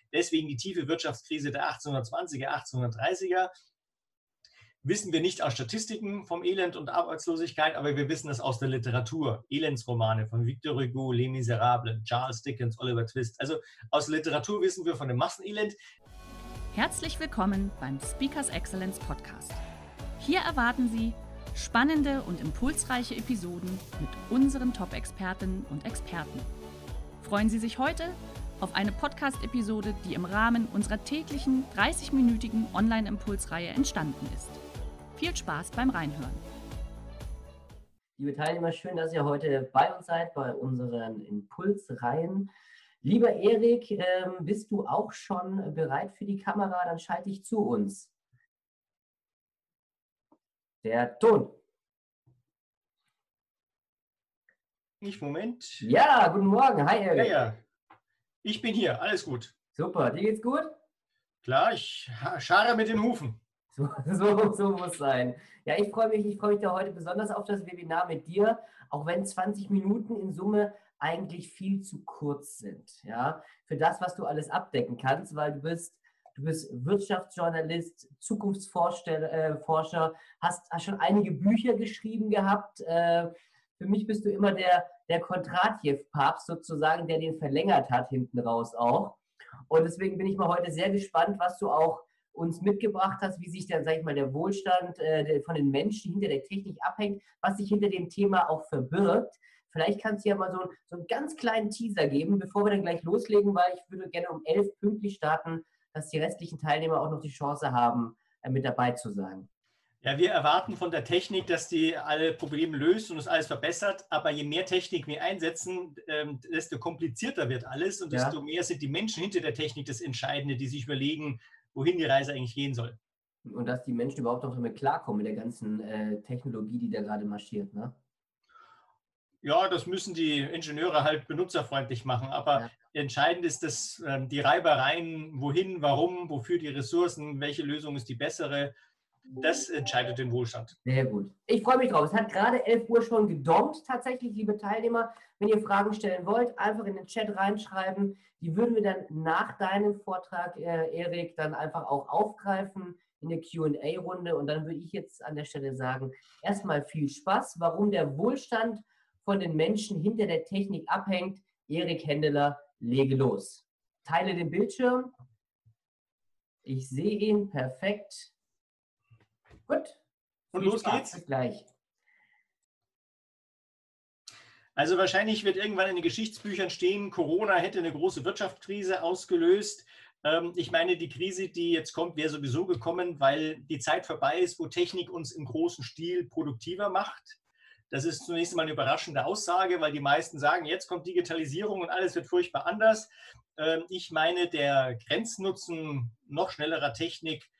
deswegen die tiefe Wirtschaftskrise der 1820er, 1830er. Wissen wir nicht aus Statistiken vom Elend und Arbeitslosigkeit, aber wir wissen es aus der Literatur. Elendsromane von Victor Hugo, Les Miserables, Charles Dickens, Oliver Twist. Also aus der Literatur wissen wir von dem Massenelend. Herzlich willkommen beim Speakers Excellence Podcast. Hier erwarten Sie spannende und impulsreiche Episoden mit unseren Top-Expertinnen und Experten. Freuen Sie sich heute auf eine Podcast-Episode, die im Rahmen unserer täglichen 30-minütigen Online-Impulsreihe entstanden ist. Viel Spaß beim Reinhören. Liebe Teilnehmer, schön, dass ihr heute bei uns seid, bei unseren Impulsreihen. Lieber Erik, bist du auch schon bereit für die Kamera? Dann schalte ich zu uns. Der Ton. Moment. Ja, guten Morgen. Hi, Erik. Ja. Ich bin hier. Alles gut. Super. Dir geht's gut? Klar, ich scharre mit den Hufen. So muss sein. Ja, ich freue mich da heute besonders auf das Webinar mit dir, auch wenn 20 Minuten in Summe eigentlich viel zu kurz sind. Ja, für das, was du alles abdecken kannst, weil du bist Wirtschaftsjournalist, Zukunftsforscher, hast schon einige Bücher geschrieben gehabt. Für mich bist du immer der Kondratjew-Papst sozusagen, der den verlängert hat, hinten raus auch. Und deswegen bin ich mal heute sehr gespannt, was du auch uns mitgebracht hast, wie sich dann, sag ich mal, der Wohlstand von den Menschen hinter der Technik abhängt, was sich hinter dem Thema auch verbirgt. Vielleicht kannst du ja mal so einen ganz kleinen Teaser geben, bevor wir dann gleich loslegen, weil ich würde gerne um 11 pünktlich starten, dass die restlichen Teilnehmer auch noch die Chance haben, mit dabei zu sein. Ja, wir erwarten von der Technik, dass die alle Probleme löst und es alles verbessert. Aber je mehr Technik wir einsetzen, desto komplizierter wird alles und desto mehr sind die Menschen hinter der Technik das Entscheidende, die sich überlegen, wohin die Reise eigentlich gehen soll. Und dass die Menschen überhaupt noch damit klarkommen, mit der ganzen Technologie, die da gerade marschiert, ne? Ja, das müssen die Ingenieure halt benutzerfreundlich machen. Aber entscheidend ist, dass die Reibereien, wohin, warum, wofür die Ressourcen, welche Lösung ist die bessere, das entscheidet den Wohlstand. Sehr gut. Ich freue mich drauf. Es hat gerade 11 Uhr schon gedonkt, tatsächlich, liebe Teilnehmer. Wenn ihr Fragen stellen wollt, einfach in den Chat reinschreiben. Die würden wir dann nach deinem Vortrag, Erik, dann einfach auch aufgreifen in der Q&A-Runde. Und dann würde ich jetzt an der Stelle sagen, erstmal viel Spaß. Warum der Wohlstand von den Menschen hinter der Technik abhängt. Erik Händeler, lege los. Teile den Bildschirm. Ich sehe ihn. Perfekt. Gut. Und los geht's. Bis gleich. Also wahrscheinlich wird irgendwann in den Geschichtsbüchern stehen, Corona hätte eine große Wirtschaftskrise ausgelöst. Ich meine, die Krise, die jetzt kommt, wäre sowieso gekommen, weil die Zeit vorbei ist, wo Technik uns im großen Stil produktiver macht. Das ist zunächst mal eine überraschende Aussage, weil die meisten sagen, jetzt kommt Digitalisierung und alles wird furchtbar anders. Ich meine, der Grenznutzen noch schnellerer Technik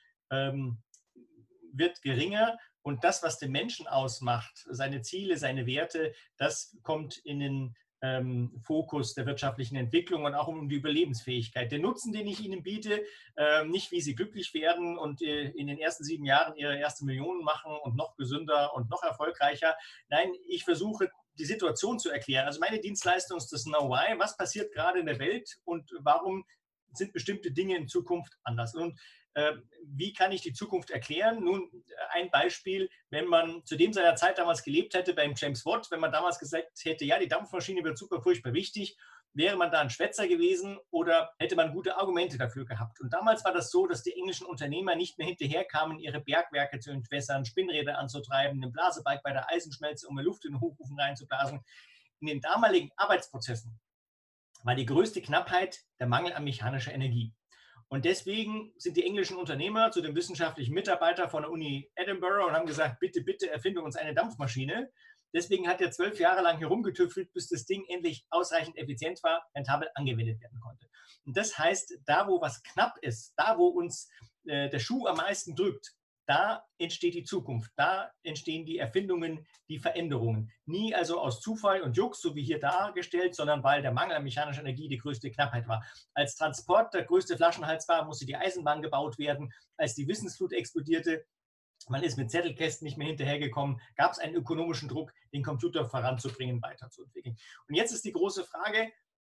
wird geringer und das, was den Menschen ausmacht, seine Ziele, seine Werte, das kommt in den Fokus der wirtschaftlichen Entwicklung und auch um die Überlebensfähigkeit. Der Nutzen, den ich Ihnen biete, nicht wie Sie glücklich werden und in den ersten 7 Jahren Ihre erste Million machen und noch gesünder und noch erfolgreicher. Nein, ich versuche, die Situation zu erklären. Also meine Dienstleistung ist das Know-why. Was passiert gerade in der Welt und warum sind bestimmte Dinge in Zukunft anders? Und wie kann ich die Zukunft erklären? Nun, ein Beispiel, wenn man zu dem seiner Zeit damals gelebt hätte beim James Watt, wenn man damals gesagt hätte, ja, die Dampfmaschine wird super furchtbar wichtig, wäre man da ein Schwätzer gewesen oder hätte man gute Argumente dafür gehabt? Und damals war das so, dass die englischen Unternehmer nicht mehr hinterherkamen, ihre Bergwerke zu entwässern, Spinnräder anzutreiben, einen Blasebalg bei der Eisenschmelze, um Luft in den Hochofen reinzublasen. In den damaligen Arbeitsprozessen war die größte Knappheit der Mangel an mechanischer Energie. Und deswegen sind die englischen Unternehmer zu dem wissenschaftlichen Mitarbeiter von der Uni Edinburgh und haben gesagt, bitte, bitte erfinde uns eine Dampfmaschine. Deswegen hat er 12 Jahre lang herumgetüftelt, bis das Ding endlich ausreichend effizient war, rentabel angewendet werden konnte. Und das heißt, da wo was knapp ist, da wo uns der Schuh am meisten drückt, da entsteht die Zukunft, da entstehen die Erfindungen, die Veränderungen. Nie also aus Zufall und Jux, so wie hier dargestellt, sondern weil der Mangel an mechanischer Energie die größte Knappheit war. Als Transport der größte Flaschenhals war, musste die Eisenbahn gebaut werden. Als die Wissensflut explodierte, man ist mit Zettelkästen nicht mehr hinterhergekommen, gab es einen ökonomischen Druck, den Computer voranzubringen, weiterzuentwickeln. Und jetzt ist die große Frage,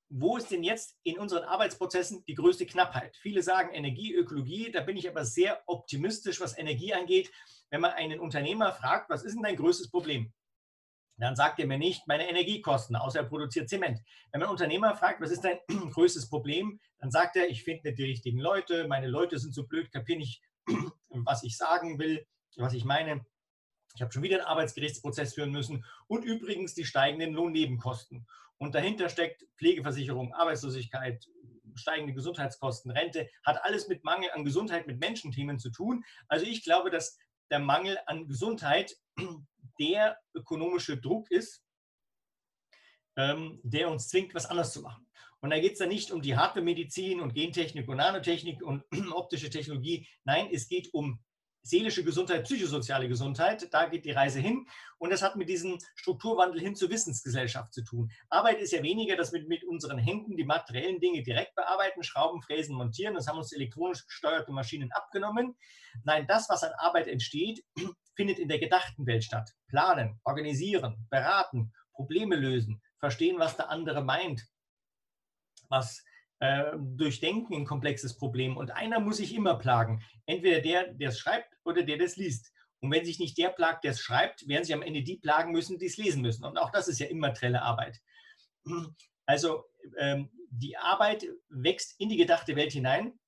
wo ist denn jetzt in unseren Arbeitsprozessen die größte Knappheit? Viele sagen Energie, Ökologie, da bin ich aber sehr optimistisch, was Energie angeht. Wenn man einen Unternehmer fragt, was ist denn dein größtes Problem? Dann sagt er mir nicht meine Energiekosten, außer er produziert Zement. Wenn man einen Unternehmer fragt, was ist dein größtes Problem, dann sagt er, ich finde nicht die richtigen Leute, meine Leute sind so blöd, kapieren nicht, was ich sagen will, was ich meine. Ich habe schon wieder einen Arbeitsgerichtsprozess führen müssen und übrigens die steigenden Lohnnebenkosten. Und dahinter steckt Pflegeversicherung, Arbeitslosigkeit, steigende Gesundheitskosten, Rente, hat alles mit Mangel an Gesundheit, mit Menschenthemen zu tun. Also ich glaube, dass der Mangel an Gesundheit der ökonomische Druck ist, der uns zwingt, was anders zu machen. Und da geht es dann nicht um die Hardware-Medizin und Gentechnik und Nanotechnik und optische Technologie. Nein, es geht um seelische Gesundheit, psychosoziale Gesundheit. Da geht die Reise hin. Und das hat mit diesem Strukturwandel hin zur Wissensgesellschaft zu tun. Arbeit ist ja weniger, dass wir mit unseren Händen die materiellen Dinge direkt bearbeiten, schrauben, fräsen, montieren. Das haben uns elektronisch gesteuerte Maschinen abgenommen. Nein, das, was an Arbeit entsteht, findet in der gedachten Welt statt. Planen, organisieren, beraten, Probleme lösen, verstehen, was der andere meint, was durchdenken ein komplexes Problem. Und einer muss sich immer plagen. Entweder der es schreibt oder der das liest. Und wenn sich nicht der plagt, der es schreibt, werden sich am Ende die plagen müssen, die es lesen müssen. Und auch das ist ja immaterielle Arbeit. Also die Arbeit wächst in die gedachte Welt hinein.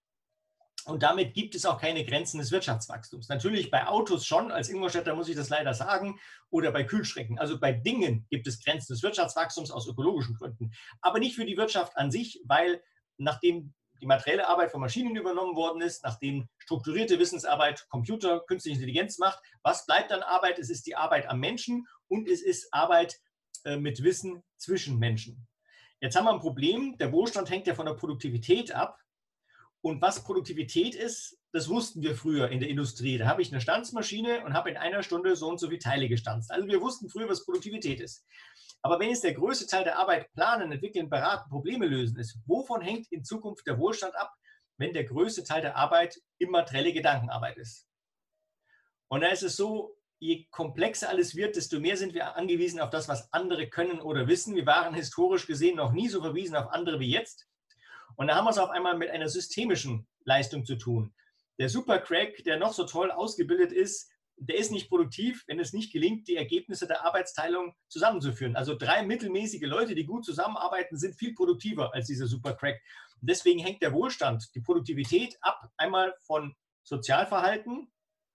Und damit gibt es auch keine Grenzen des Wirtschaftswachstums. Natürlich bei Autos schon, als Ingolstädter muss ich das leider sagen, oder bei Kühlschränken. Also bei Dingen gibt es Grenzen des Wirtschaftswachstums aus ökologischen Gründen. Aber nicht für die Wirtschaft an sich, weil nachdem die materielle Arbeit von Maschinen übernommen worden ist, nachdem strukturierte Wissensarbeit Computer, künstliche Intelligenz macht, was bleibt an Arbeit? Es ist die Arbeit am Menschen und es ist Arbeit mit Wissen zwischen Menschen. Jetzt haben wir ein Problem, der Wohlstand hängt ja von der Produktivität ab. Und was Produktivität ist, das wussten wir früher in der Industrie. Da habe ich eine Stanzmaschine und habe in einer Stunde so und so viele Teile gestanzt. Also wir wussten früher, was Produktivität ist. Aber wenn jetzt der größte Teil der Arbeit planen, entwickeln, beraten, Probleme lösen ist, wovon hängt in Zukunft der Wohlstand ab, wenn der größte Teil der Arbeit immaterielle Gedankenarbeit ist? Und da ist es so, je komplexer alles wird, desto mehr sind wir angewiesen auf das, was andere können oder wissen. Wir waren historisch gesehen noch nie so verwiesen auf andere wie jetzt. Und da haben wir es auf einmal mit einer systemischen Leistung zu tun. Der Supercrack, der noch so toll ausgebildet ist, der ist nicht produktiv, wenn es nicht gelingt, die Ergebnisse der Arbeitsteilung zusammenzuführen. Also 3 mittelmäßige Leute, die gut zusammenarbeiten, sind viel produktiver als dieser Supercrack. Und deswegen hängt der Wohlstand, die Produktivität ab, einmal von Sozialverhalten,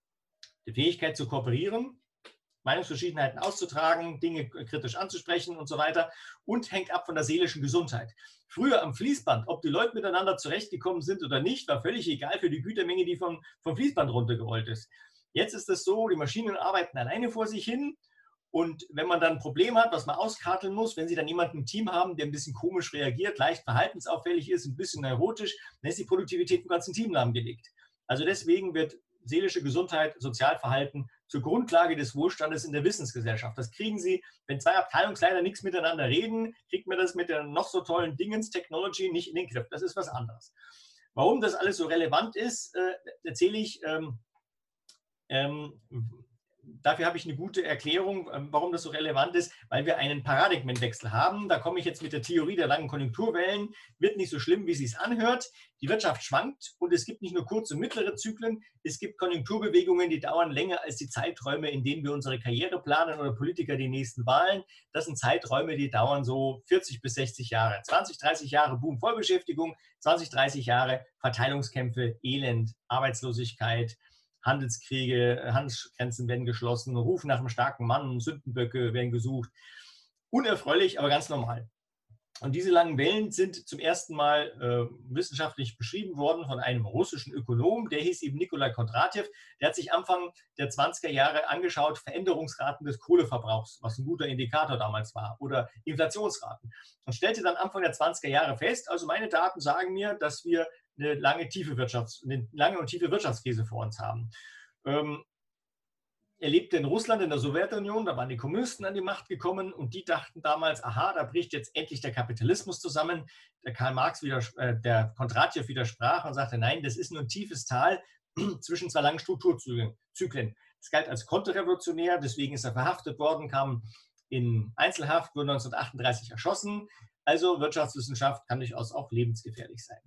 der Fähigkeit zu kooperieren, Meinungsverschiedenheiten auszutragen, Dinge kritisch anzusprechen und so weiter, und hängt ab von der seelischen Gesundheit. Früher am Fließband, ob die Leute miteinander zurechtgekommen sind oder nicht, war völlig egal für die Gütermenge, die vom Fließband runtergerollt ist. Jetzt ist es so, die Maschinen arbeiten alleine vor sich hin und wenn man dann ein Problem hat, was man auskarteln muss, wenn sie dann jemanden im Team haben, der ein bisschen komisch reagiert, leicht verhaltensauffällig ist, ein bisschen neurotisch, dann ist die Produktivität im ganzen Team lahmgelegt. Also deswegen wird seelische Gesundheit, Sozialverhalten zur Grundlage des Wohlstandes in der Wissensgesellschaft. Das kriegen Sie, wenn 2 Abteilungsleiter nichts miteinander reden, kriegt man das mit der noch so tollen Dingens-Technology nicht in den Griff. Das ist was anderes. Warum das alles so relevant ist, erzähle ich. Dafür habe ich eine gute Erklärung, warum das so relevant ist, weil wir einen Paradigmenwechsel haben. Da komme ich jetzt mit der Theorie der langen Konjunkturwellen. Wird nicht so schlimm, wie es sich anhört. Die Wirtschaft schwankt und es gibt nicht nur kurze und mittlere Zyklen, es gibt Konjunkturbewegungen, die dauern länger als die Zeiträume, in denen wir unsere Karriere planen oder Politiker die nächsten Wahlen. Das sind Zeiträume, die dauern so 40 bis 60 Jahre. 20, 30 Jahre Boom, Vollbeschäftigung, 20, 30 Jahre Verteilungskämpfe, Elend, Arbeitslosigkeit, Handelskriege, Handelsgrenzen werden geschlossen, Ruf nach einem starken Mann, Sündenböcke werden gesucht. Unerfreulich, aber ganz normal. Und diese langen Wellen sind zum ersten Mal wissenschaftlich beschrieben worden von einem russischen Ökonom, der hieß eben Nikolai Kondratjew. Der hat sich Anfang der 20er Jahre angeschaut, Veränderungsraten des Kohleverbrauchs, was ein guter Indikator damals war, oder Inflationsraten. Und stellte dann Anfang der 20er Jahre fest, also meine Daten sagen mir, dass wir eine lange und tiefe Wirtschaftskrise vor uns haben. Er lebte in Russland, in der Sowjetunion, da waren die Kommunisten an die Macht gekommen und die dachten damals, aha, da bricht jetzt endlich der Kapitalismus zusammen. Der Karl Marx, der Kondratjew widersprach und sagte, nein, das ist nur ein tiefes Tal zwischen 2 langen Strukturzyklen. Das galt als konterrevolutionär, deswegen ist er verhaftet worden, kam in Einzelhaft, wurde 1938 erschossen. Also Wirtschaftswissenschaft kann durchaus auch lebensgefährlich sein.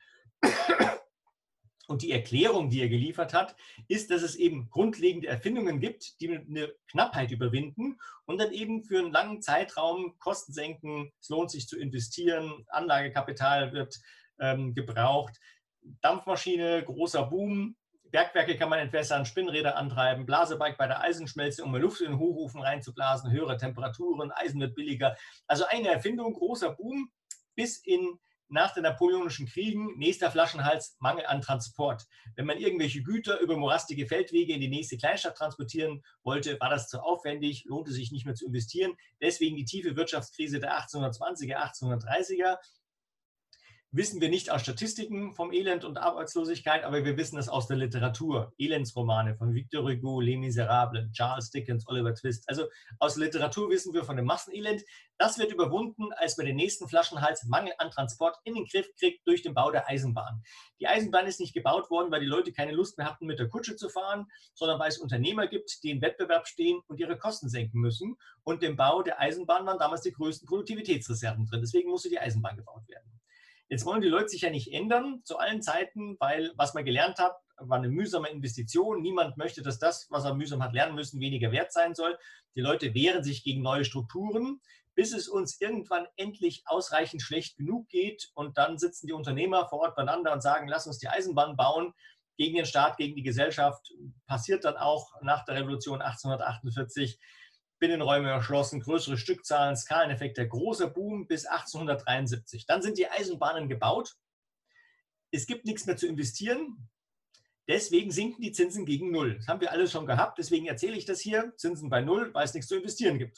Und die Erklärung, die er geliefert hat, ist, dass es eben grundlegende Erfindungen gibt, die eine Knappheit überwinden und dann eben für einen langen Zeitraum Kosten senken. Es lohnt sich zu investieren, Anlagekapital wird gebraucht, Dampfmaschine, großer Boom, Bergwerke kann man entwässern, Spinnräder antreiben, Blasebalg bei der Eisenschmelze, um mehr Luft in den Hochofen reinzublasen, höhere Temperaturen, Eisen wird billiger. Also eine Erfindung, großer Boom, bis nach den Napoleonischen Kriegen, nächster Flaschenhals, Mangel an Transport. Wenn man irgendwelche Güter über morastige Feldwege in die nächste Kleinstadt transportieren wollte, war das zu aufwendig, lohnte sich nicht mehr zu investieren. Deswegen die tiefe Wirtschaftskrise der 1820er, 1830er. Wissen wir nicht aus Statistiken vom Elend und Arbeitslosigkeit, aber wir wissen es aus der Literatur. Elendsromane von Victor Hugo, Les Miserables, Charles Dickens, Oliver Twist. Also aus der Literatur wissen wir von dem Massenelend. Das wird überwunden, als man den nächsten Flaschenhals, Mangel an Transport, in den Griff kriegt durch den Bau der Eisenbahn. Die Eisenbahn ist nicht gebaut worden, weil die Leute keine Lust mehr hatten, mit der Kutsche zu fahren, sondern weil es Unternehmer gibt, die im Wettbewerb stehen und ihre Kosten senken müssen. Und im Bau der Eisenbahn waren damals die größten Produktivitätsreserven drin. Deswegen musste die Eisenbahn gebaut werden. Jetzt wollen die Leute sich ja nicht ändern zu allen Zeiten, weil was man gelernt hat, war eine mühsame Investition. Niemand möchte, dass das, was er mühsam hat lernen müssen, weniger wert sein soll. Die Leute wehren sich gegen neue Strukturen, bis es uns irgendwann endlich ausreichend schlecht genug geht. Und dann sitzen die Unternehmer vor Ort beieinander und sagen, lass uns die Eisenbahn bauen gegen den Staat, gegen die Gesellschaft. Passiert dann auch nach der Revolution 1848. Binnenräume erschlossen, größere Stückzahlen, Skaleneffekte, großer Boom bis 1873. Dann sind die Eisenbahnen gebaut. Es gibt nichts mehr zu investieren. Deswegen sinken die Zinsen gegen Null. Das haben wir alles schon gehabt. Deswegen erzähle ich das hier. Zinsen bei Null, weil es nichts zu investieren gibt.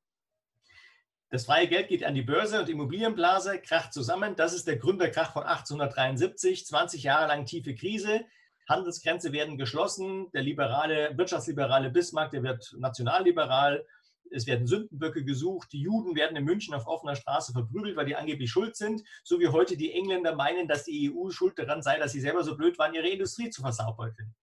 Das freie Geld geht an die Börse und die Immobilienblase kracht zusammen. Das ist der Gründerkrach von 1873. 20 Jahre lang tiefe Krise. Handelsgrenze werden geschlossen, der wirtschaftsliberale Bismarck, der wird nationalliberal, es werden Sündenböcke gesucht, die Juden werden in München auf offener Straße verprügelt, weil die angeblich schuld sind, so wie heute die Engländer meinen, dass die EU schuld daran sei, dass sie selber so blöd waren, ihre Industrie zu versauberkeln.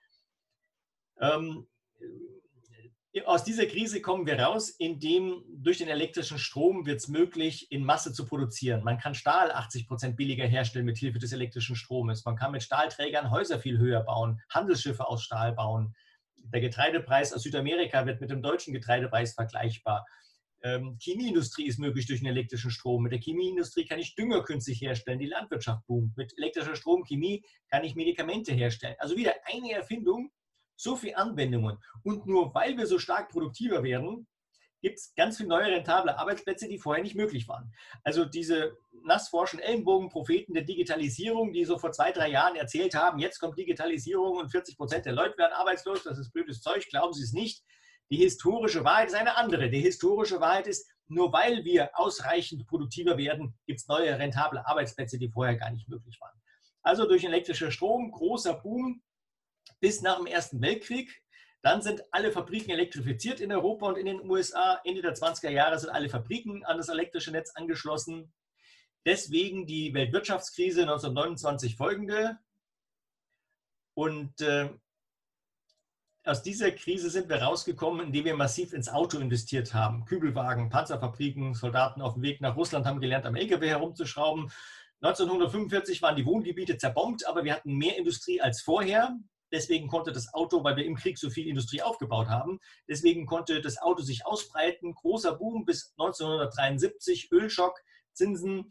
Aus dieser Krise kommen wir raus, indem durch den elektrischen Strom wird es möglich, in Masse zu produzieren. Man kann Stahl 80% billiger herstellen mit Hilfe des elektrischen Stromes. Man kann mit Stahlträgern Häuser viel höher bauen, Handelsschiffe aus Stahl bauen. Der Getreidepreis aus Südamerika wird mit dem deutschen Getreidepreis vergleichbar. Chemieindustrie ist möglich durch den elektrischen Strom. Mit der Chemieindustrie kann ich Dünger künstlich herstellen, die Landwirtschaft boomt. Mit elektrischer Strom, Chemie kann ich Medikamente herstellen. Also wieder eine Erfindung, so viele Anwendungen. Und nur weil wir so stark produktiver werden, gibt es ganz viele neue rentable Arbeitsplätze, die vorher nicht möglich waren. Also diese nassforschen Ellenbogenpropheten der Digitalisierung, die so vor 2, 3 Jahren erzählt haben, jetzt kommt Digitalisierung und 40% der Leute werden arbeitslos, das ist blödes Zeug, glauben Sie es nicht. Die historische Wahrheit ist eine andere. Die historische Wahrheit ist, nur weil wir ausreichend produktiver werden, gibt es neue rentable Arbeitsplätze, die vorher gar nicht möglich waren. Also durch elektrischer Strom, großer Boom, bis nach dem Ersten Weltkrieg. Dann sind alle Fabriken elektrifiziert in Europa und in den USA. Ende der 20er Jahre sind alle Fabriken an das elektrische Netz angeschlossen. Deswegen die Weltwirtschaftskrise 1929 folgende. Und aus dieser Krise sind wir rausgekommen, indem wir massiv ins Auto investiert haben. Kübelwagen, Panzerfabriken, Soldaten auf dem Weg nach Russland haben gelernt, am LKW herumzuschrauben. 1945 waren die Wohngebiete zerbombt, aber wir hatten mehr Industrie als vorher. Deswegen konnte das Auto, weil wir im Krieg so viel Industrie aufgebaut haben, deswegen konnte das Auto sich ausbreiten. Großer Boom bis 1973, Ölschock, Zinsen.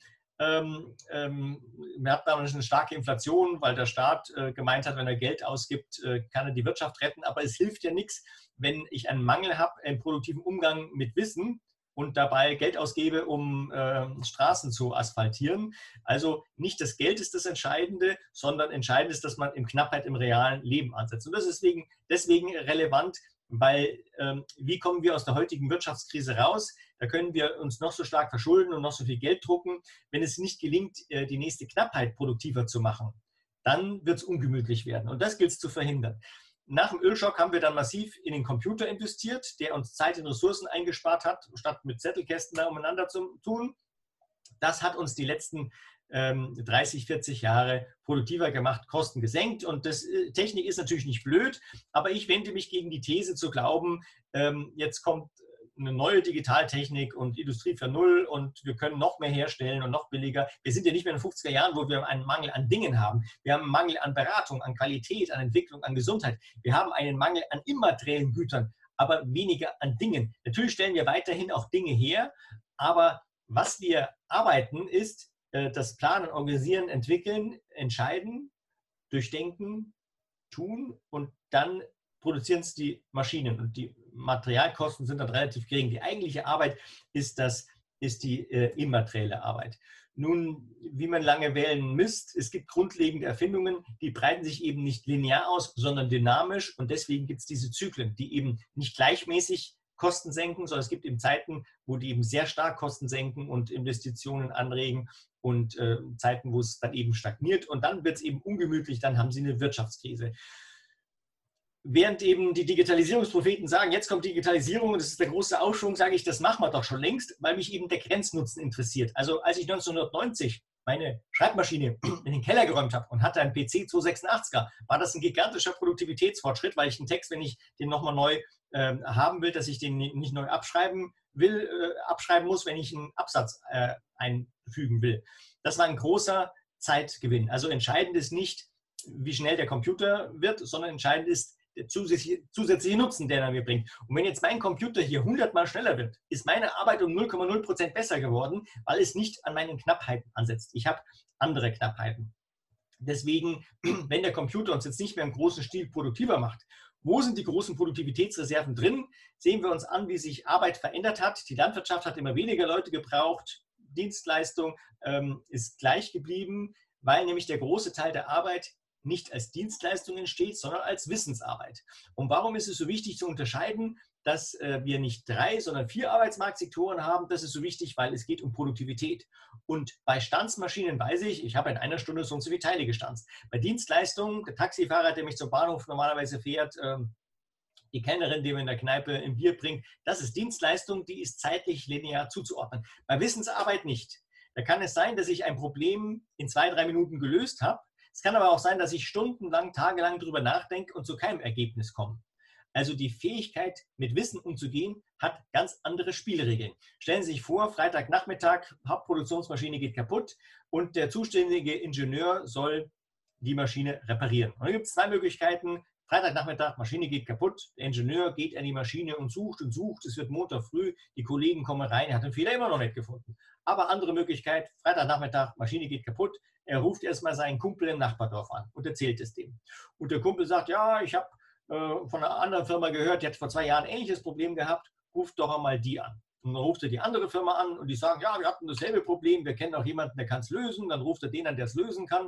Wir hatten damals eine starke Inflation, weil der Staat gemeint hat, wenn er Geld ausgibt, kann er die Wirtschaft retten. Aber es hilft ja nichts, wenn ich einen Mangel habe im produktiven Umgang mit Wissen und dabei Geld ausgebe, um Straßen zu asphaltieren. Also nicht das Geld ist das Entscheidende, sondern entscheidend ist, dass man in Knappheit im realen Leben ansetzt. Und das ist deswegen relevant, weil wie kommen wir aus der heutigen Wirtschaftskrise raus? Da können wir uns noch so stark verschulden und noch so viel Geld drucken. Wenn es nicht gelingt, die nächste Knappheit produktiver zu machen, dann wird es ungemütlich werden. Und das gilt es zu verhindern. Nach dem Ölschock haben wir dann massiv in den Computer investiert, der uns Zeit und Ressourcen eingespart hat, statt mit Zettelkästen da umeinander zu tun. Das hat uns die letzten 30, 40 Jahre produktiver gemacht, Kosten gesenkt. Und Technik ist natürlich nicht blöd, aber ich wende mich gegen die These zu glauben, jetzt kommt eine neue Digitaltechnik und Industrie 4.0 und wir können noch mehr herstellen und noch billiger. Wir sind ja nicht mehr in den 50er Jahren, wo wir einen Mangel an Dingen haben. Wir haben einen Mangel an Beratung, an Qualität, an Entwicklung, an Gesundheit. Wir haben einen Mangel an immateriellen Gütern, aber weniger an Dingen. Natürlich stellen wir weiterhin auch Dinge her, aber was wir arbeiten ist das Planen, Organisieren, Entwickeln, Entscheiden, Durchdenken, Tun und dann produzieren es die Maschinen und die Materialkosten sind dann relativ gering. Die eigentliche Arbeit ist die immaterielle Arbeit. Nun, wie man lange wählen misst, es gibt grundlegende Erfindungen, die breiten sich eben nicht linear aus, sondern dynamisch und deswegen gibt es diese Zyklen, die eben nicht gleichmäßig Kosten senken, sondern es gibt eben Zeiten, wo die eben sehr stark Kosten senken und Investitionen anregen und Zeiten, wo es dann eben stagniert und dann wird es eben ungemütlich, dann haben sie eine Wirtschaftskrise. Während eben die Digitalisierungspropheten sagen, jetzt kommt Digitalisierung und das ist der große Aufschwung, sage ich, das machen wir doch schon längst, weil mich eben der Grenznutzen interessiert. Also als ich 1990 meine Schreibmaschine in den Keller geräumt habe und hatte einen PC 286er, war das ein gigantischer Produktivitätsfortschritt, weil ich einen Text, wenn ich den nochmal neu haben will, dass ich den nicht neu abschreiben muss, wenn ich einen Absatz einfügen will. Das war ein großer Zeitgewinn. Also entscheidend ist nicht, wie schnell der Computer wird, sondern entscheidend ist der zusätzliche Nutzen, den er mir bringt. Und wenn jetzt mein Computer hier 100-mal schneller wird, ist meine Arbeit um 0,0% besser geworden, weil es nicht an meinen Knappheiten ansetzt. Ich habe andere Knappheiten. Deswegen, wenn der Computer uns jetzt nicht mehr im großen Stil produktiver macht, wo sind die großen Produktivitätsreserven drin? Sehen wir uns an, wie sich Arbeit verändert hat. Die Landwirtschaft hat immer weniger Leute gebraucht. Dienstleistung ist gleich geblieben, weil nämlich der große Teil der Arbeit nicht als Dienstleistung entsteht, sondern als Wissensarbeit. Und warum ist es so wichtig zu unterscheiden, dass wir nicht 3, sondern 4 Arbeitsmarktsektoren haben? Das ist so wichtig, weil es geht um Produktivität. Und bei Stanzmaschinen weiß ich habe in einer Stunde so und so viele Teile gestanzt. Bei Dienstleistungen, der Taxifahrer, der mich zum Bahnhof normalerweise fährt, die Kellnerin, die mir in der Kneipe ein Bier bringt, das ist Dienstleistung, die ist zeitlich linear zuzuordnen. Bei Wissensarbeit nicht. Da kann es sein, dass ich ein Problem in 2, 3 Minuten gelöst habe. Es kann aber auch sein, dass ich stundenlang, tagelang darüber nachdenke und zu keinem Ergebnis komme. Also die Fähigkeit, mit Wissen umzugehen, hat ganz andere Spielregeln. Stellen Sie sich vor, Freitagnachmittag, Hauptproduktionsmaschine geht kaputt und der zuständige Ingenieur soll die Maschine reparieren. Und da gibt es 2 Möglichkeiten. Freitagnachmittag, Maschine geht kaputt, der Ingenieur geht an die Maschine und sucht, es wird Montag früh, die Kollegen kommen rein, er hat den Fehler immer noch nicht gefunden. Aber andere Möglichkeit, Freitagnachmittag, Maschine geht kaputt, er ruft erstmal seinen Kumpel im Nachbardorf an und erzählt es dem. Und der Kumpel sagt, ja, ich habe von einer anderen Firma gehört, die hat vor 2 Jahren ein ähnliches Problem gehabt, ruft doch einmal die an. Und dann ruft er die andere Firma an und die sagen, ja, wir hatten dasselbe Problem, wir kennen auch jemanden, der kann es lösen, dann ruft er den an, der es lösen kann.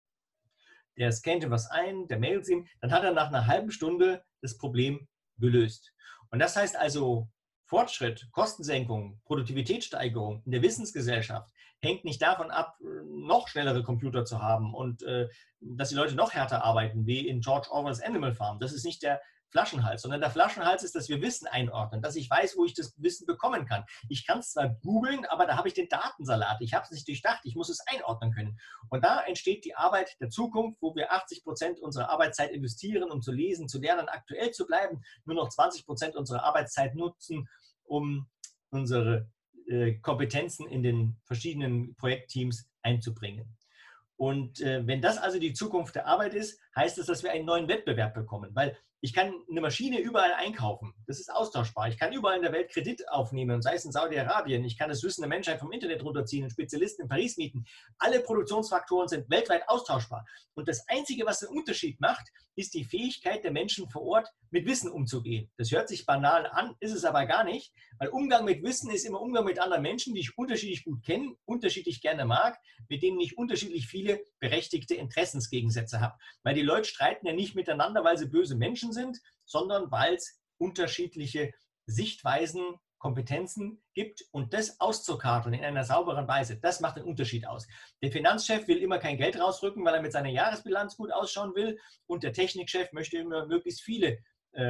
Der scannt was ein, der mailt es ihm, dann hat er nach einer halben Stunde das Problem gelöst. Und das heißt also, Fortschritt, Kostensenkung, Produktivitätssteigerung in der Wissensgesellschaft hängt nicht davon ab, noch schnellere Computer zu haben und dass die Leute noch härter arbeiten, wie in George Orwells Animal Farm. Das ist nicht der Flaschenhals, sondern der Flaschenhals ist, dass wir Wissen einordnen, dass ich weiß, wo ich das Wissen bekommen kann. Ich kann es zwar googeln, aber da habe ich den Datensalat. Ich habe es nicht durchdacht, ich muss es einordnen können. Und da entsteht die Arbeit der Zukunft, wo wir 80% unserer Arbeitszeit investieren, um zu lesen, zu lernen, aktuell zu bleiben, nur noch 20% unserer Arbeitszeit nutzen, um unsere Kompetenzen in den verschiedenen Projektteams einzubringen. Und wenn das also die Zukunft der Arbeit ist, heißt es, dass wir einen neuen Wettbewerb bekommen, weil ich kann eine Maschine überall einkaufen. Das ist austauschbar. Ich kann überall in der Welt Kredit aufnehmen, sei es in Saudi-Arabien. Ich kann das Wissen der Menschheit vom Internet runterziehen, einen Spezialisten in Paris mieten. Alle Produktionsfaktoren sind weltweit austauschbar. Und das Einzige, was den Unterschied macht, ist die Fähigkeit der Menschen vor Ort, mit Wissen umzugehen. Das hört sich banal an, ist es aber gar nicht, weil Umgang mit Wissen ist immer Umgang mit anderen Menschen, die ich unterschiedlich gut kenne, unterschiedlich gerne mag, mit denen ich unterschiedlich viele berechtigte Interessensgegensätze habe. Weil die Leute streiten ja nicht miteinander, weil sie böse Menschen sind, sondern weil es unterschiedliche Sichtweisen, Kompetenzen gibt und das auszukarteln in einer sauberen Weise, das macht den Unterschied aus. Der Finanzchef will immer kein Geld rausrücken, weil er mit seiner Jahresbilanz gut ausschauen will und der Technikchef möchte immer möglichst viel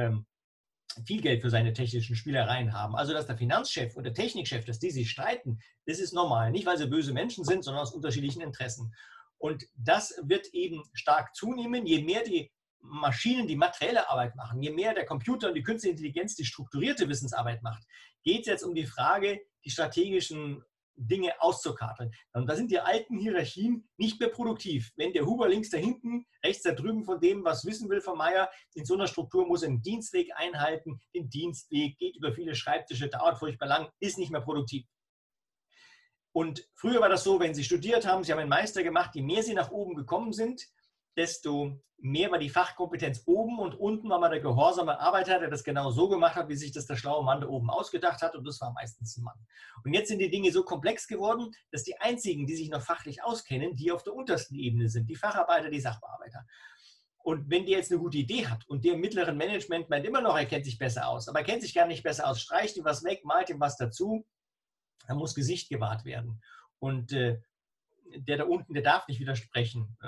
Geld für seine technischen Spielereien haben. Also, dass der Finanzchef und der Technikchef, dass die sich streiten, das ist normal. Nicht, weil sie böse Menschen sind, sondern aus unterschiedlichen Interessen. Und das wird eben stark zunehmen, je mehr die Maschinen die materielle Arbeit machen, je mehr der Computer und die künstliche Intelligenz die strukturierte Wissensarbeit macht, geht es jetzt um die Frage, die strategischen Dinge auszukarteln. Und da sind die alten Hierarchien nicht mehr produktiv. Wenn der Huber links da hinten, rechts da drüben von dem, was wissen will von Meier, in so einer Struktur muss er einen Dienstweg einhalten, den Dienstweg geht über viele Schreibtische, dauert furchtbar lang, ist nicht mehr produktiv. Und früher war das so, wenn Sie studiert haben, Sie haben einen Meister gemacht, je mehr Sie nach oben gekommen sind, desto mehr war die Fachkompetenz oben und unten war man der gehorsame Arbeiter, der das genau so gemacht hat, wie sich das der schlaue Mann da oben ausgedacht hat und das war meistens ein Mann. Und jetzt sind die Dinge so komplex geworden, dass die einzigen, die sich noch fachlich auskennen, die auf der untersten Ebene sind, die Facharbeiter, die Sachbearbeiter. Und wenn der jetzt eine gute Idee hat und der im mittleren Management meint immer noch, er kennt sich besser aus, aber er kennt sich gar nicht besser aus, streicht ihm was weg, malt ihm was dazu, dann muss Gesicht gewahrt werden. Und der da unten, der darf nicht widersprechen,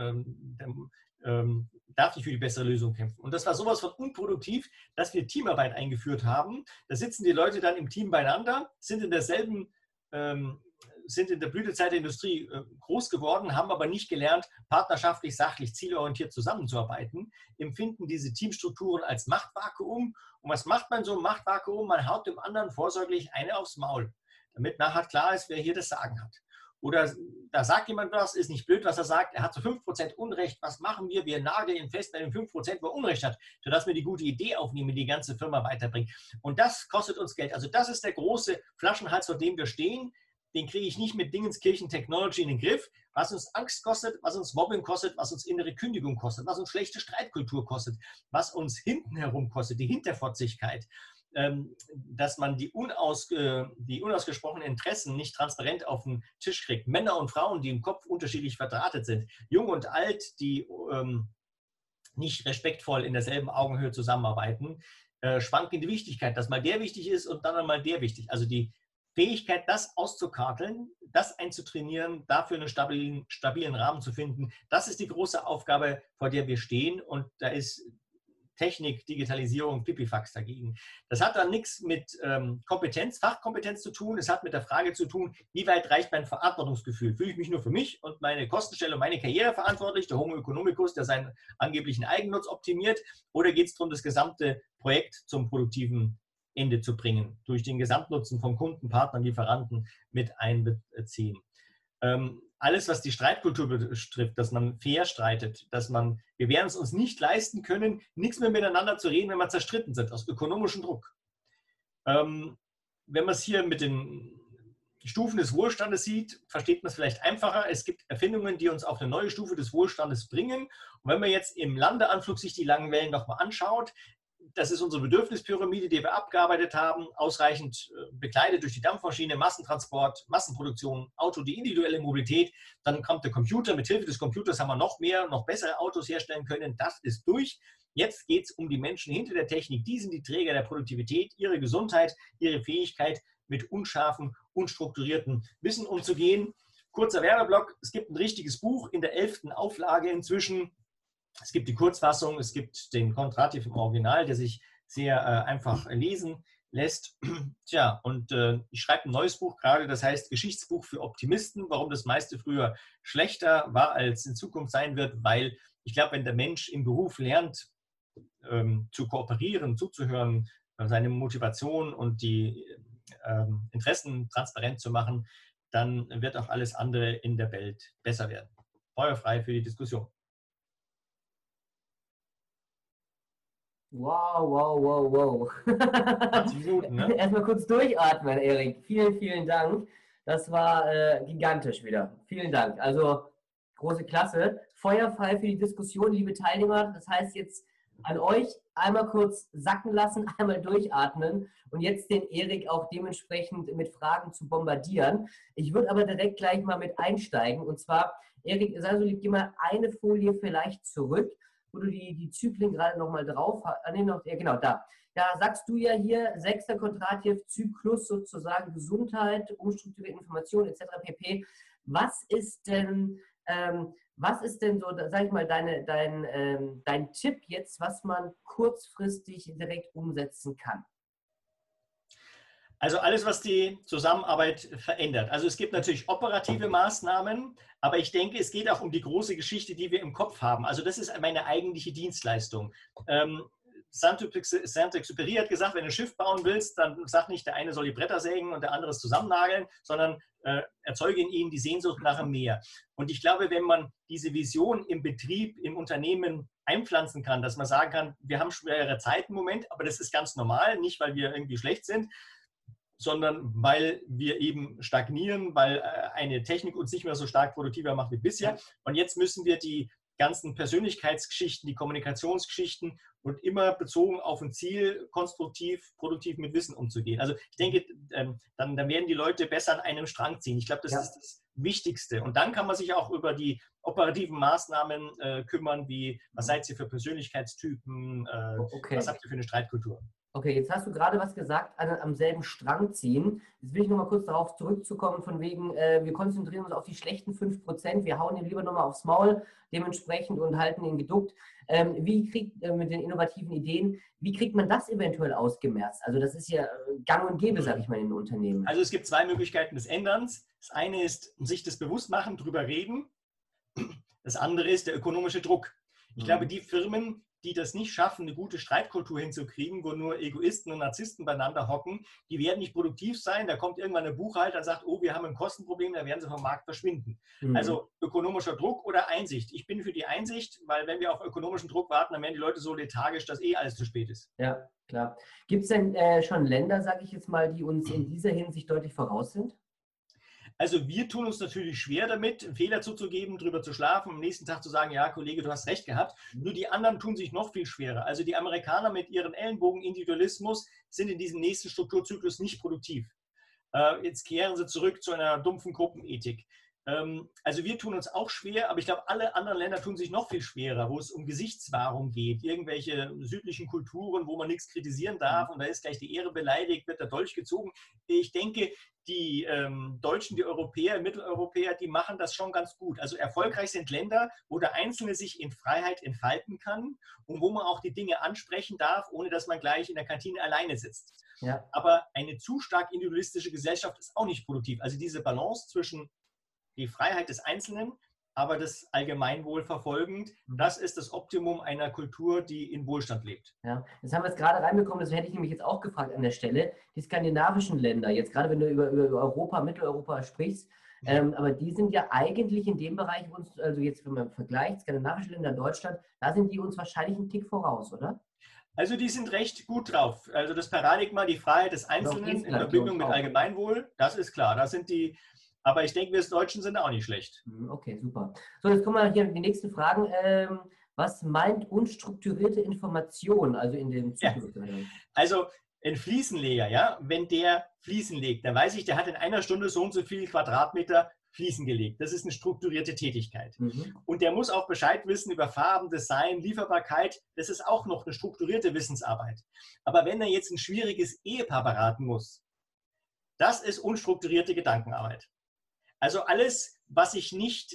darf nicht für die bessere Lösung kämpfen. Und das war sowas von unproduktiv, dass wir Teamarbeit eingeführt haben. Da sitzen die Leute dann im Team beieinander, sind in der Blütezeit der Industrie groß geworden, haben aber nicht gelernt, partnerschaftlich, sachlich, zielorientiert zusammenzuarbeiten, empfinden diese Teamstrukturen als Machtvakuum. Und was macht man so im Machtvakuum? Man haut dem anderen vorsorglich eine aufs Maul, damit nachher klar ist, wer hier das Sagen hat. Oder da sagt jemand was, ist nicht blöd, was er sagt, er hat zu 5% Unrecht, was machen wir? Wir nageln ihn fest bei den 5%, wo er Unrecht hat, sodass wir die gute Idee aufnehmen, die ganze Firma weiterbringen. Und das kostet uns Geld. Also das ist der große Flaschenhals, vor dem wir stehen. Den kriege ich nicht mit Dingenskirchen Technology in den Griff. Was uns Angst kostet, was uns Mobbing kostet, was uns innere Kündigung kostet, was uns schlechte Streitkultur kostet, was uns hinten herum kostet, die Hinterfotzigkeit, dass man die unausgesprochenen Interessen nicht transparent auf den Tisch kriegt. Männer und Frauen, die im Kopf unterschiedlich verdrahtet sind. Jung und alt, die nicht respektvoll in derselben Augenhöhe zusammenarbeiten, schwankt die Wichtigkeit, dass mal der wichtig ist und dann einmal der wichtig. Also die Fähigkeit, das auszukarteln, das einzutrainieren, dafür einen stabilen Rahmen zu finden, das ist die große Aufgabe, vor der wir stehen. Und da ist Technik, Digitalisierung, Pipifax dagegen. Das hat dann nichts mit Fachkompetenz zu tun. Es hat mit der Frage zu tun, wie weit reicht mein Verantwortungsgefühl? Fühle ich mich nur für mich und meine Kostenstelle und meine Karriere verantwortlich, der Homo economicus, der seinen angeblichen Eigennutz optimiert, oder geht es darum, das gesamte Projekt zum produktiven Ende zu bringen, durch den Gesamtnutzen von Kunden, Partnern, Lieferanten mit einbeziehen. Alles, was die Streitkultur betrifft, dass man fair streitet, wir werden es uns nicht leisten können, nichts mehr miteinander zu reden, wenn wir zerstritten sind, aus ökonomischem Druck. Wenn man es hier mit den Stufen des Wohlstandes sieht, versteht man es vielleicht einfacher. Es gibt Erfindungen, die uns auf eine neue Stufe des Wohlstandes bringen. Und wenn man jetzt im Landeanflug sich die langen Wellen nochmal anschaut, das ist unsere Bedürfnispyramide, die wir abgearbeitet haben, ausreichend bekleidet durch die Dampfmaschine, Massentransport, Massenproduktion, Auto, die individuelle Mobilität. Dann kommt der Computer. Mit Hilfe des Computers haben wir noch mehr, noch bessere Autos herstellen können. Das ist durch. Jetzt geht es um die Menschen hinter der Technik. Die sind die Träger der Produktivität, ihre Gesundheit, ihre Fähigkeit, mit unscharfen, unstrukturierten Wissen umzugehen. Kurzer Werbeblock. Es gibt ein richtiges Buch in der 11. Auflage inzwischen. Es gibt die Kurzfassung, es gibt den Kondratjew im Original, der sich sehr einfach lesen lässt. Tja, und ich schreibe ein neues Buch gerade, das heißt Geschichtsbuch für Optimisten, warum das meiste früher schlechter war, als in Zukunft sein wird, weil ich glaube, wenn der Mensch im Beruf lernt, zu kooperieren, zuzuhören, seine Motivation und die Interessen transparent zu machen, dann wird auch alles andere in der Welt besser werden. Feuerfrei für die Diskussion. Wow. 20 Minuten, ne? Erstmal kurz durchatmen, Erik. Vielen Dank. Das war gigantisch wieder. Vielen Dank. Also große Klasse. Feuerfrei für die Diskussion, liebe Teilnehmer. Das heißt jetzt an euch einmal kurz sacken lassen, einmal durchatmen und jetzt den Erik auch dementsprechend mit Fragen zu bombardieren. Ich würde aber direkt gleich mal mit einsteigen. Und zwar, Erik, sei so lieb, geh mal eine Folie vielleicht zurück, wo du die Zyklen gerade nochmal drauf hast. Ja, genau, da. Da sagst du ja hier, 6. Kondratjew-Zyklus sozusagen Gesundheit, umstrukturierte Informationen etc. pp. Was ist denn so, sag ich mal, dein Tipp jetzt, was man kurzfristig direkt umsetzen kann? Also alles, was die Zusammenarbeit verändert. Also es gibt natürlich operative Maßnahmen, aber ich denke, es geht auch um die große Geschichte, die wir im Kopf haben. Also das ist meine eigentliche Dienstleistung. Saint-Exupéry hat gesagt, wenn du ein Schiff bauen willst, dann sag nicht, der eine soll die Bretter sägen und der andere es zusammennageln, sondern erzeuge in ihnen die Sehnsucht nach dem Meer. Und ich glaube, wenn man diese Vision im Betrieb, im Unternehmen einpflanzen kann, dass man sagen kann, wir haben schwere Zeiten im Moment, aber das ist ganz normal, nicht weil wir irgendwie schlecht sind, sondern weil wir eben stagnieren, weil eine Technik uns nicht mehr so stark produktiver macht wie bisher. Und jetzt müssen wir die ganzen Persönlichkeitsgeschichten, die Kommunikationsgeschichten und immer bezogen auf ein Ziel, konstruktiv, produktiv mit Wissen umzugehen. Also ich denke, dann werden die Leute besser an einem Strang ziehen. Ich glaube, das ist das Wichtigste. Und dann kann man sich auch über die operativen Maßnahmen kümmern, wie was seid ihr für Persönlichkeitstypen, was habt ihr für eine Streitkultur. Okay, jetzt hast du gerade was gesagt, am selben Strang ziehen. Jetzt will ich nochmal kurz darauf zurückzukommen, von wegen, wir konzentrieren uns auf die schlechten 5%, wir hauen ihn lieber nochmal aufs Maul dementsprechend und halten ihn geduckt. Mit den innovativen Ideen, wie kriegt man das eventuell ausgemerzt? Also das ist ja gang und gäbe, sage ich mal, in den Unternehmen. Also es gibt zwei Möglichkeiten des Änderns. Das eine ist, sich das bewusst machen, drüber reden. Das andere ist der ökonomische Druck. Ich glaube, die Firmen, die das nicht schaffen, eine gute Streitkultur hinzukriegen, wo nur Egoisten und Narzissten beieinander hocken, die werden nicht produktiv sein. Da kommt irgendwann ein Buchhalter und sagt, oh, wir haben ein Kostenproblem, da werden sie vom Markt verschwinden. Also ökonomischer Druck oder Einsicht. Ich bin für die Einsicht, weil wenn wir auf ökonomischen Druck warten, dann werden die Leute so lethargisch, dass alles zu spät ist. Ja, klar. Gibt es denn schon Länder, sage ich jetzt mal, die uns in dieser Hinsicht deutlich voraus sind? Also wir tun uns natürlich schwer damit, Fehler zuzugeben, drüber zu schlafen, am nächsten Tag zu sagen, ja, Kollege, du hast recht gehabt. Nur die anderen tun sich noch viel schwerer. Also die Amerikaner mit ihrem Ellenbogen-Individualismus sind in diesem nächsten Strukturzyklus nicht produktiv. Jetzt kehren sie zurück zu einer dumpfen Gruppenethik. Also wir tun uns auch schwer, aber ich glaube, alle anderen Länder tun sich noch viel schwerer, wo es um Gesichtswahrung geht, irgendwelche südlichen Kulturen, wo man nichts kritisieren darf und da ist gleich die Ehre beleidigt, wird der Dolch gezogen. Ich denke, die Deutschen, die Europäer, Mitteleuropäer, die machen das schon ganz gut. Also erfolgreich sind Länder, wo der Einzelne sich in Freiheit entfalten kann und wo man auch die Dinge ansprechen darf, ohne dass man gleich in der Kantine alleine sitzt. Ja. Aber eine zu stark individualistische Gesellschaft ist auch nicht produktiv. Also diese Balance zwischen die Freiheit des Einzelnen, aber das Allgemeinwohl verfolgend, das ist das Optimum einer Kultur, die in Wohlstand lebt. Ja, das haben wir jetzt gerade reinbekommen, das hätte ich nämlich jetzt auch gefragt an der Stelle. Die skandinavischen Länder, jetzt gerade wenn du über Europa, Mitteleuropa sprichst, aber die sind ja eigentlich in dem Bereich uns, also jetzt wenn man vergleicht, skandinavische Länder, Deutschland, da sind die uns wahrscheinlich einen Tick voraus, oder? Also die sind recht gut drauf. Also das Paradigma, die Freiheit des Einzelnen in Verbindung mit Allgemeinwohl, das ist klar. Da sind die. Aber ich denke, wir Deutschen sind auch nicht schlecht. Okay, super. So, jetzt kommen wir hier die nächsten Fragen. Was meint unstrukturierte Information, also in dem Zyklus? Ja. Also ein Fliesenleger, ja, wenn der Fliesen legt, dann weiß ich, der hat in einer Stunde so und so viel Quadratmeter Fliesen gelegt. Das ist eine strukturierte Tätigkeit. Und der muss auch Bescheid wissen über Farben, Design, Lieferbarkeit. Das ist auch noch eine strukturierte Wissensarbeit. Aber wenn er jetzt ein schwieriges Ehepaar beraten muss, das ist unstrukturierte Gedankenarbeit. Also alles, was ich nicht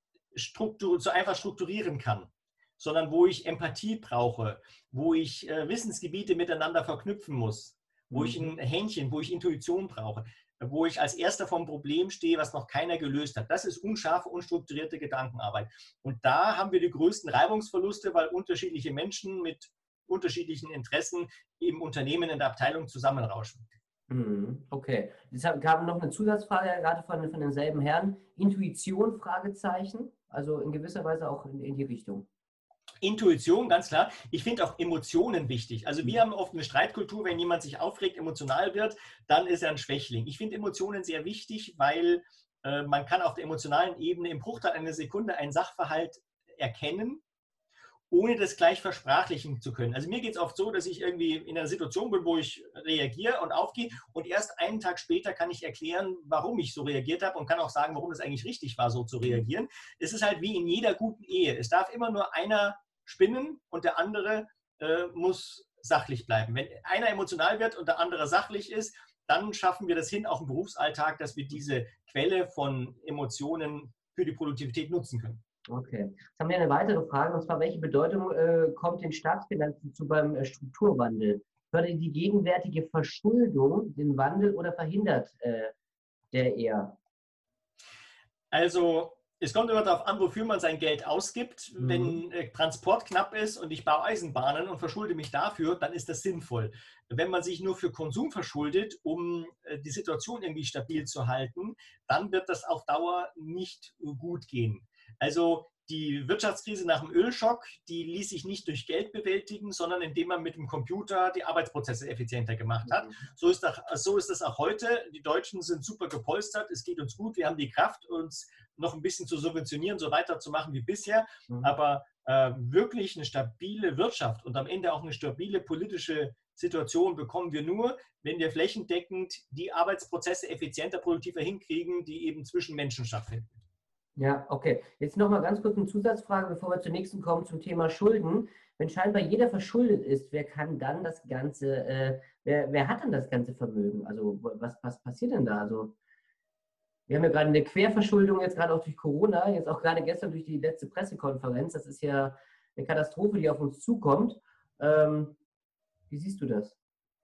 so einfach strukturieren kann, sondern wo ich Empathie brauche, wo ich Wissensgebiete miteinander verknüpfen muss, wo ich ein Händchen, wo ich Intuition brauche, wo ich als Erster vom Problem stehe, was noch keiner gelöst hat. Das ist unscharfe, unstrukturierte Gedankenarbeit. Und da haben wir die größten Reibungsverluste, weil unterschiedliche Menschen mit unterschiedlichen Interessen im Unternehmen, in der Abteilung zusammenrauschen. Okay. Deshalb gab noch eine Zusatzfrage, gerade von denselben Herrn. Intuition, Fragezeichen, also in gewisser Weise auch in die Richtung. Intuition, ganz klar. Ich finde auch Emotionen wichtig. Also wir haben oft eine Streitkultur, wenn jemand sich aufregt, emotional wird, dann ist er ein Schwächling. Ich finde Emotionen sehr wichtig, weil man kann auf der emotionalen Ebene im Bruchteil einer Sekunde einen Sachverhalt erkennen, ohne das gleich versprachlichen zu können. Also mir geht es oft so, dass ich irgendwie in einer Situation bin, wo ich reagiere und aufgehe und erst einen Tag später kann ich erklären, warum ich so reagiert habe und kann auch sagen, warum es eigentlich richtig war, so zu reagieren. Es ist halt wie in jeder guten Ehe. Es darf immer nur einer spinnen und der andere muss sachlich bleiben. Wenn einer emotional wird und der andere sachlich ist, dann schaffen wir das hin, auch im Berufsalltag, dass wir diese Quelle von Emotionen für die Produktivität nutzen können. Okay. Jetzt haben wir eine weitere Frage, und zwar, welche Bedeutung kommt den Staatsfinanzen zu beim Strukturwandel? Fördert die gegenwärtige Verschuldung den Wandel oder verhindert der eher? Also es kommt immer darauf an, wofür man sein Geld ausgibt. Wenn Transport knapp ist und ich baue Eisenbahnen und verschulde mich dafür, dann ist das sinnvoll. Wenn man sich nur für Konsum verschuldet, um die Situation irgendwie stabil zu halten, dann wird das auf Dauer nicht gut gehen. Also die Wirtschaftskrise nach dem Ölschock, die ließ sich nicht durch Geld bewältigen, sondern indem man mit dem Computer die Arbeitsprozesse effizienter gemacht hat. So ist das auch heute. Die Deutschen sind super gepolstert, es geht uns gut, wir haben die Kraft, uns noch ein bisschen zu subventionieren, so weiterzumachen wie bisher. Aber wirklich eine stabile Wirtschaft und am Ende auch eine stabile politische Situation bekommen wir nur, wenn wir flächendeckend die Arbeitsprozesse effizienter, produktiver hinkriegen, die eben zwischen Menschen stattfinden. Ja, okay. Jetzt nochmal ganz kurz eine Zusatzfrage, bevor wir zur nächsten kommen, zum Thema Schulden. Wenn scheinbar jeder verschuldet ist, wer kann dann das Ganze, wer hat dann das ganze Vermögen? Also was passiert denn da? Also wir haben ja gerade eine Querverschuldung, jetzt gerade auch durch Corona, jetzt auch gerade gestern durch die letzte Pressekonferenz. Das ist ja eine Katastrophe, die auf uns zukommt. Wie siehst du das?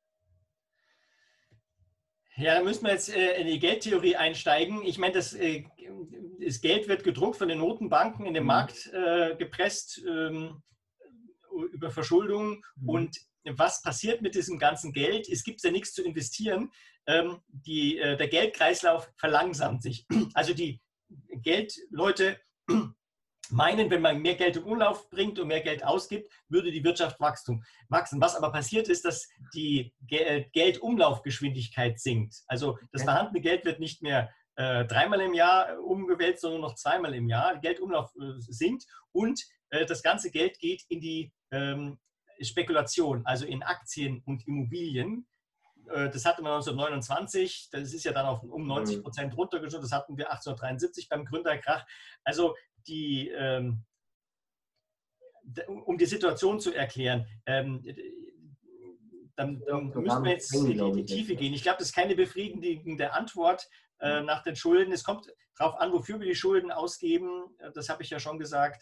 Ja, da müssen wir jetzt in die Geldtheorie einsteigen. Ich meine, das Geld wird gedruckt von den Notenbanken in den Markt gepresst über Verschuldung. Und was passiert mit diesem ganzen Geld? Es gibt ja nichts zu investieren. Der Geldkreislauf verlangsamt sich. Also die Geldleute meinen, wenn man mehr Geld in Umlauf bringt und mehr Geld ausgibt, würde die Wirtschaft wachsen. Was aber passiert ist, dass die Geldumlaufgeschwindigkeit sinkt. Also das vorhandene Geld wird nicht mehr dreimal im Jahr umgewälzt, sondern noch zweimal im Jahr. Der Geldumlauf sinkt und das ganze Geld geht in die Spekulation, also in Aktien und Immobilien. Das hatten wir 1929, das ist ja dann auf um 90% runtergeschossen, das hatten wir 1873 beim Gründerkrach. Also um die Situation zu erklären, dann müssen wir jetzt in die Tiefe gehen. Ich glaube, das ist keine befriedigende Antwort nach den Schulden. Es kommt darauf an, wofür wir die Schulden ausgeben. Das habe ich ja schon gesagt.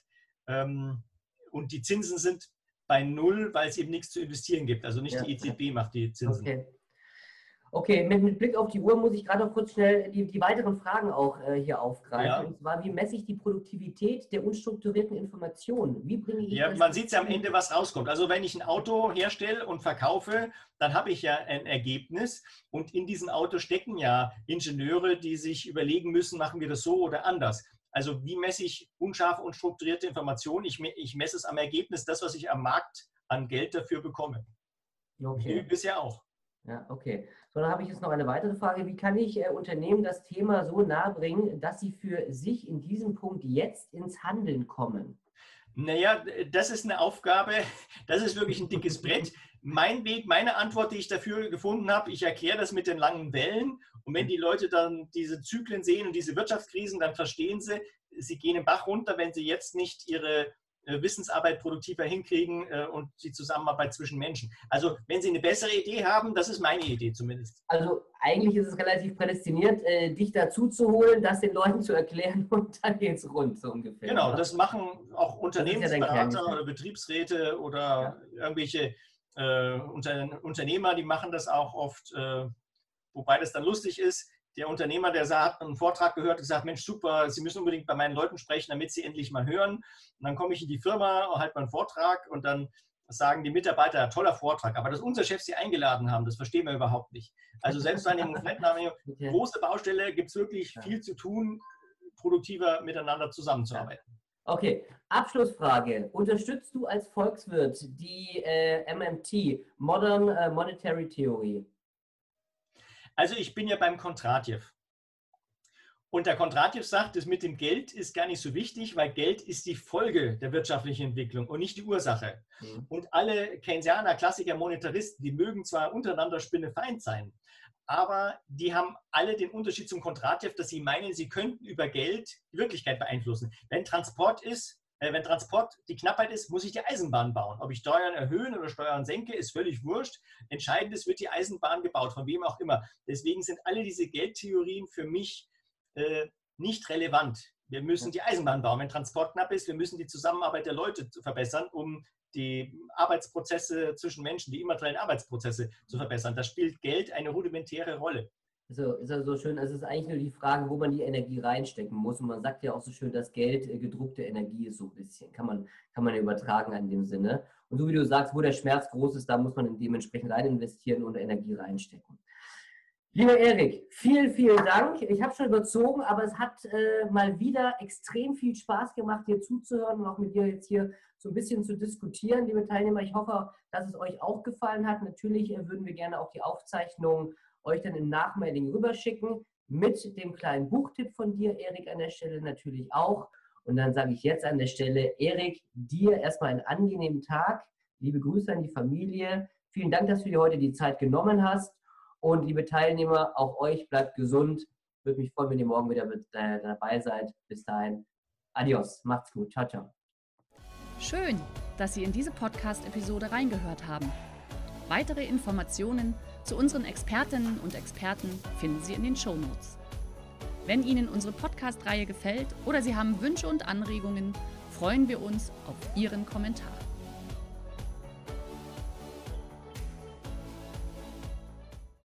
Und die Zinsen sind bei Null, weil es eben nichts zu investieren gibt. Also nicht die EZB macht die Zinsen. Okay, mit Blick auf die Uhr muss ich gerade noch kurz schnell die weiteren Fragen auch hier aufgreifen. Ja. Und zwar, wie messe ich die Produktivität der unstrukturierten Informationen? Wie bringe ich man sieht ja am Ende, was rauskommt. Also wenn ich ein Auto herstelle und verkaufe, dann habe ich ja ein Ergebnis. Und in diesem Auto stecken ja Ingenieure, die sich überlegen müssen, machen wir das so oder anders. Also wie messe ich unscharfe, unstrukturierte Informationen? Ich messe es am Ergebnis, das, was ich am Markt an Geld dafür bekomme. Okay. Wie bisher auch. Ja, okay. So, dann habe ich jetzt noch eine weitere Frage. Wie kann ich Unternehmen das Thema so nahe bringen, dass sie für sich in diesem Punkt jetzt ins Handeln kommen? Naja, das ist eine Aufgabe, das ist wirklich ein dickes Brett. Mein Weg, meine Antwort, die ich dafür gefunden habe, ich erkläre das mit den langen Wellen. Und wenn die Leute dann diese Zyklen sehen und diese Wirtschaftskrisen, dann verstehen sie gehen den Bach runter, wenn sie jetzt nicht ihre Wissensarbeit produktiver hinkriegen und die Zusammenarbeit zwischen Menschen. Also wenn Sie eine bessere Idee haben, das ist meine Idee zumindest. Also eigentlich ist es relativ prädestiniert, dich dazu zu holen, das den Leuten zu erklären und dann geht es rund, so ungefähr. Genau, das machen auch Unternehmensberater oder Betriebsräte oder irgendwelche Unternehmer, die machen das auch oft, wobei das dann lustig ist. Der Unternehmer, der hat einen Vortrag gehört und gesagt, Mensch, super, Sie müssen unbedingt bei meinen Leuten sprechen, damit sie endlich mal hören. Und dann komme ich in die Firma, halte meinen Vortrag und dann sagen die Mitarbeiter, toller Vortrag. Aber dass unser Chef Sie eingeladen haben, das verstehen wir überhaupt nicht. Also selbst bei einem große Baustelle gibt es wirklich viel zu tun, produktiver miteinander zusammenzuarbeiten. Okay, Abschlussfrage. Unterstützt du als Volkswirt die MMT, Modern Monetary Theory? Also ich bin ja beim Kondratjew. Und der Kondratjew sagt, das mit dem Geld ist gar nicht so wichtig, weil Geld ist die Folge der wirtschaftlichen Entwicklung und nicht die Ursache. Und alle Keynesianer, Klassiker, Monetaristen, die mögen zwar untereinander spinnefeind sein, aber die haben alle den Unterschied zum Kondratjew, dass sie meinen, sie könnten über Geld die Wirklichkeit beeinflussen. Wenn Transport die Knappheit ist, muss ich die Eisenbahn bauen. Ob ich Steuern erhöhen oder Steuern senke, ist völlig wurscht. Entscheidend ist, wird die Eisenbahn gebaut, von wem auch immer. Deswegen sind alle diese Geldtheorien für mich nicht relevant. Wir müssen die Eisenbahn bauen, wenn Transport knapp ist. Wir müssen die Zusammenarbeit der Leute verbessern, um die Arbeitsprozesse zwischen Menschen, die immateriellen Arbeitsprozesse zu verbessern. Da spielt Geld eine rudimentäre Rolle. Also ist ja so schön, es ist eigentlich nur die Frage, wo man die Energie reinstecken muss. Und man sagt ja auch so schön, dass Geld gedruckte Energie ist so ein bisschen. Kann man ja übertragen in dem Sinne. Und so wie du sagst, wo der Schmerz groß ist, da muss man dementsprechend rein investieren und Energie reinstecken. Lieber Erik, vielen, vielen Dank. Ich habe schon überzogen, aber es hat mal wieder extrem viel Spaß gemacht, dir zuzuhören und auch mit dir jetzt hier so ein bisschen zu diskutieren, liebe Teilnehmer. Ich hoffe, dass es euch auch gefallen hat. Natürlich würden wir gerne auch die Aufzeichnung euch dann im Nachmailing rüberschicken, mit dem kleinen Buchtipp von dir, Erik, an der Stelle natürlich auch. Und dann sage ich jetzt an der Stelle, Erik, dir erstmal einen angenehmen Tag. Liebe Grüße an die Familie. Vielen Dank, dass du dir heute die Zeit genommen hast. Und liebe Teilnehmer, auch euch bleibt gesund. Würde mich freuen, wenn ihr morgen wieder dabei seid. Bis dahin. Adios. Macht's gut. Ciao, ciao. Schön, dass Sie in diese Podcast-Episode reingehört haben. Weitere Informationen zu unseren Expertinnen und Experten finden Sie in den Shownotes. Wenn Ihnen unsere Podcast-Reihe gefällt oder Sie haben Wünsche und Anregungen, freuen wir uns auf Ihren Kommentar.